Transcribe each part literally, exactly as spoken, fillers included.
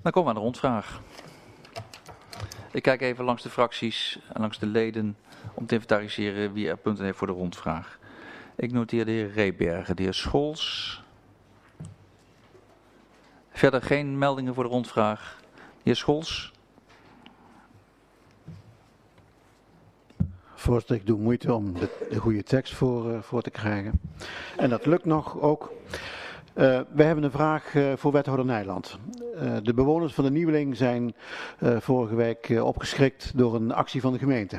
Dan komen we aan de rondvraag. Ik kijk even langs de fracties en langs de leden om te inventariseren wie er punten heeft voor de rondvraag. Ik noteer de heer Rebergen, de heer Scholz. Verder geen meldingen voor de rondvraag. De heer Scholz. Voorzitter, ik doe moeite om de, de goede tekst voor, uh, voor te krijgen. En dat lukt nog ook. Uh, wij hebben een vraag uh, voor wethouder Nijland. Uh, de bewoners van de Nieuweling zijn uh, vorige week uh, opgeschrikt door een actie van de gemeente.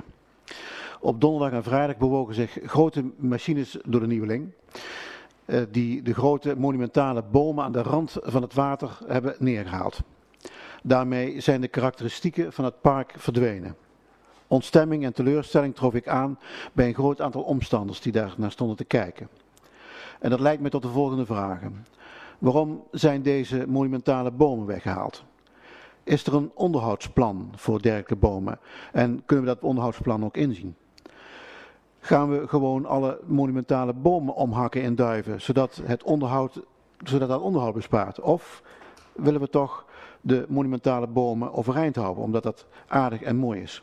Op donderdag en vrijdag bewogen zich grote machines door de Nieuweling. Uh, die de grote monumentale bomen aan de rand van het water hebben neergehaald. Daarmee zijn de karakteristieken van het park verdwenen. Ontstemming en teleurstelling trof ik aan bij een groot aantal omstanders die daar naar stonden te kijken. En dat leidt me tot de volgende vragen. Waarom zijn deze monumentale bomen weggehaald? Is er een onderhoudsplan voor dergelijke bomen? En kunnen we dat onderhoudsplan ook inzien? Gaan we gewoon alle monumentale bomen omhakken in Duiven, zodat het onderhoud, zodat dat onderhoud bespaart? Of willen we toch de monumentale bomen overeind houden, omdat dat aardig en mooi is?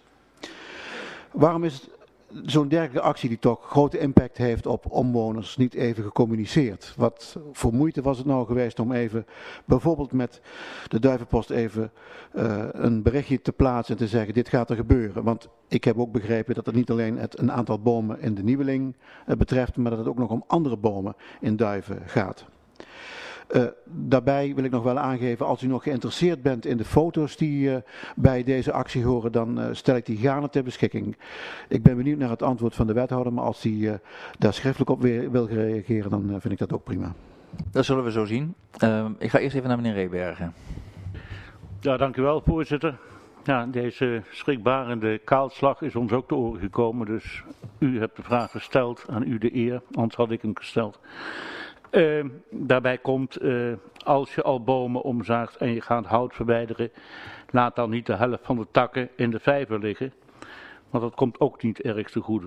Waarom is zo'n dergelijke actie die toch grote impact heeft op omwoners niet even gecommuniceerd? Wat voor moeite was het nou geweest om even bijvoorbeeld met de Duivenpost even uh, een berichtje te plaatsen en te zeggen dit gaat er gebeuren? Want ik heb ook begrepen dat het niet alleen het een aantal bomen in de Nieuweling uh, betreft, maar dat het ook nog om andere bomen in Duiven gaat. Uh, daarbij wil ik nog wel aangeven, als u nog geïnteresseerd bent in de foto's die uh, bij deze actie horen, dan uh, stel ik die gaarne ter beschikking. Ik ben benieuwd naar het antwoord van de wethouder, maar als hij uh, daar schriftelijk op weer wil reageren, dan uh, vind ik dat ook prima. Dat zullen we zo zien. Uh, ik ga eerst even naar meneer Rebergen. Ja, dank u wel, voorzitter. Ja, deze schrikbarende kaalslag is ons ook te oren gekomen, dus u hebt de vraag gesteld, aan u de eer, anders had ik hem gesteld. Uh, daarbij komt, uh, als je al bomen omzaagt en je gaat hout verwijderen, laat dan niet de helft van de takken in de vijver liggen, want dat komt ook niet erg te goede.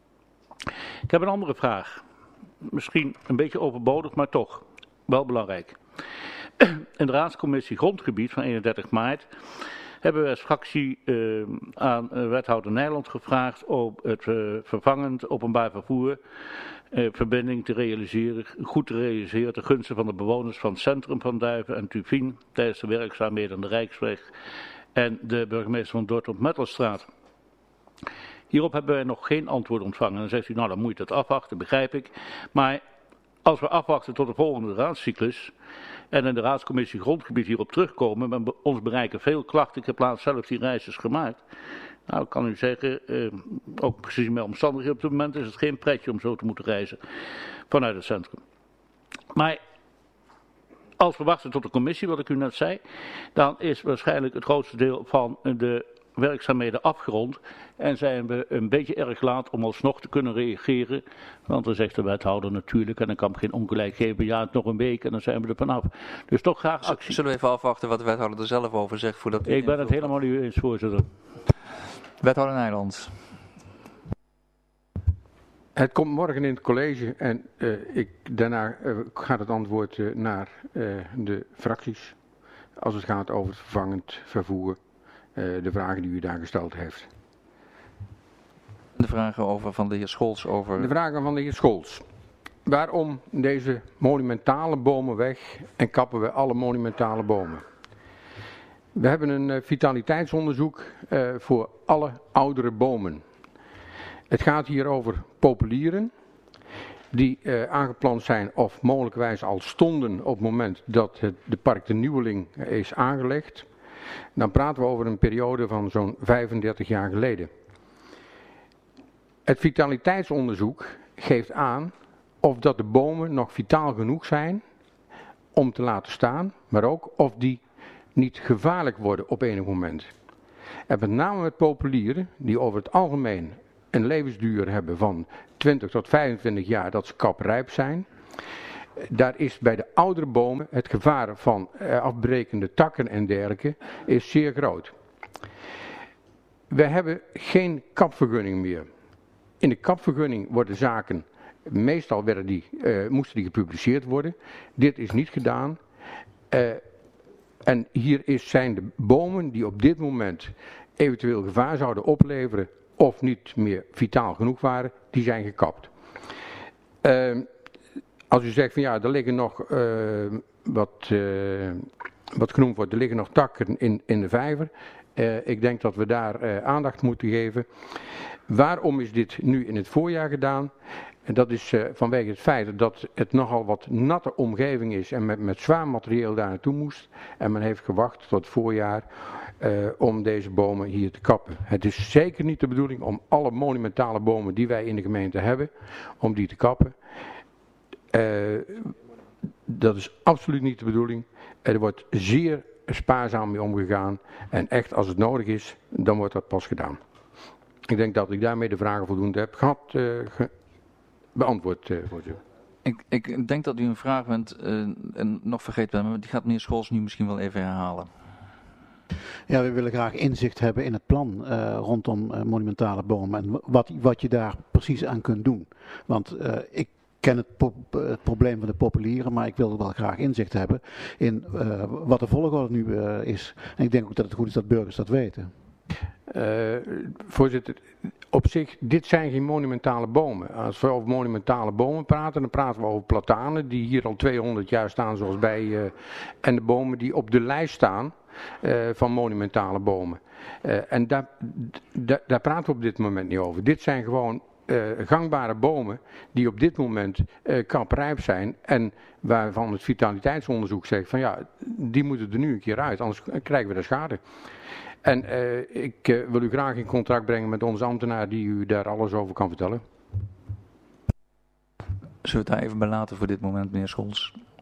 Ik heb een andere vraag, misschien een beetje overbodig, maar toch wel belangrijk. In de raadscommissie grondgebied van eenendertig maart hebben we als fractie uh, aan uh, wethouder Nijland gevraagd om het uh, vervangend openbaar vervoer Uh, verbinding te realiseren, goed te realiseren ten gunste van de bewoners van het centrum van Duiven en Tuvien tijdens de werkzaamheden aan de Rijksweg en de burgemeester van Dordt-op-Mettelstraat. Hierop hebben wij nog geen antwoord ontvangen. Dan zegt u, nou dan moet je dat afwachten, begrijp ik. Maar als we afwachten tot de volgende raadscyclus en in de raadscommissie grondgebied hierop terugkomen, maar ons bereiken veel klachten, ik heb laatst zelf die reisjes gemaakt. Nou, ik kan u zeggen, uh, ook precies met omstandigheden op dit moment is het geen pretje om zo te moeten reizen vanuit het centrum. Maar als we wachten tot de commissie, wat ik u net zei, dan is waarschijnlijk het grootste deel van de werkzaamheden afgerond. En zijn we een beetje erg laat om alsnog te kunnen reageren. Want dan zegt de wethouder natuurlijk, en dan kan ik geen ongelijk geven, ja, het nog een week en dan zijn we er vanaf. Dus toch graag actie. Zullen we even afwachten wat de wethouder er zelf over zegt? Voordat ik ben het helemaal niet eens, voorzitter. Wethouder Nijland. Het komt morgen in het college en uh, ik, daarna uh, gaat het antwoord uh, naar uh, de fracties. Als het gaat over het vervangend vervoer, uh, de vragen die u daar gesteld heeft. De vragen over van de heer Scholz over... De vragen van de heer Scholz. Waarom deze monumentale bomen weg en kappen we alle monumentale bomen? We hebben een uh, vitaliteitsonderzoek uh, voor alle oudere bomen. Het gaat hier over populieren die uh, aangeplant zijn of mogelijkwijs al stonden op het moment dat het, de park de Nieuweling is aangelegd. Dan praten we over een periode van zo'n vijfendertig jaar geleden. Het vitaliteitsonderzoek geeft aan of dat de bomen nog vitaal genoeg zijn om te laten staan, maar ook of die niet gevaarlijk worden op enig moment. En met name met populieren, die over het algemeen een levensduur hebben van twintig tot vijfentwintig jaar dat ze kaprijp zijn. Daar is bij de oudere bomen het gevaar van uh, afbrekende takken en dergelijke is zeer groot. We hebben geen kapvergunning meer. In de kapvergunning worden zaken, meestal werden die, uh, moesten die gepubliceerd worden. Dit is niet gedaan. Uh, En hier is, zijn de bomen die op dit moment eventueel gevaar zouden opleveren of niet meer vitaal genoeg waren, die zijn gekapt. Uh, als u zegt van ja, er liggen nog uh, wat, uh, wat genoemd wordt, er liggen nog takken in, in de vijver. Uh, ik denk dat we daar uh, aandacht moeten geven. Waarom is dit nu in het voorjaar gedaan? En dat is uh, vanwege het feit dat het nogal wat natte omgeving is en met, met zwaar materieel daar naartoe moest. En men heeft gewacht tot het voorjaar uh, om deze bomen hier te kappen. Het is zeker niet de bedoeling om alle monumentale bomen die wij in de gemeente hebben, om die te kappen. Uh, dat is absoluut niet de bedoeling. Er wordt zeer spaarzaam mee omgegaan. En echt als het nodig is, dan wordt dat pas gedaan. Ik denk dat ik daarmee de vragen voldoende heb gehad, uh, ge beantwoord. Uh, ik, ik denk dat u een vraag bent uh, en nog vergeten bent, maar die gaat meneer Scholz nu misschien wel even herhalen. Ja, we willen graag inzicht hebben in het plan uh, rondom uh, monumentale bomen en wat, wat je daar precies aan kunt doen. Want uh, ik ken het, po het probleem van de populieren, maar ik wil wel graag inzicht hebben in uh, wat de volgorde nu uh, is. En ik denk ook dat het goed is dat burgers dat weten. Uh, voorzitter, op zich, dit zijn geen monumentale bomen. Als we over monumentale bomen praten, dan praten we over platanen die hier al tweehonderd jaar staan zoals bij, uh, en de bomen die op de lijst staan uh, van monumentale bomen. Uh, en daar, daar praten we op dit moment niet over. Dit zijn gewoon uh, gangbare bomen die op dit moment uh, kaprijp zijn en waarvan het vitaliteitsonderzoek zegt van ja, die moeten er nu een keer uit, anders krijgen we daar schade. En uh, ik uh, wil u graag in contact brengen met onze ambtenaar die u daar alles over kan vertellen. Zullen we het daar even bij laten voor dit moment, meneer Scholz?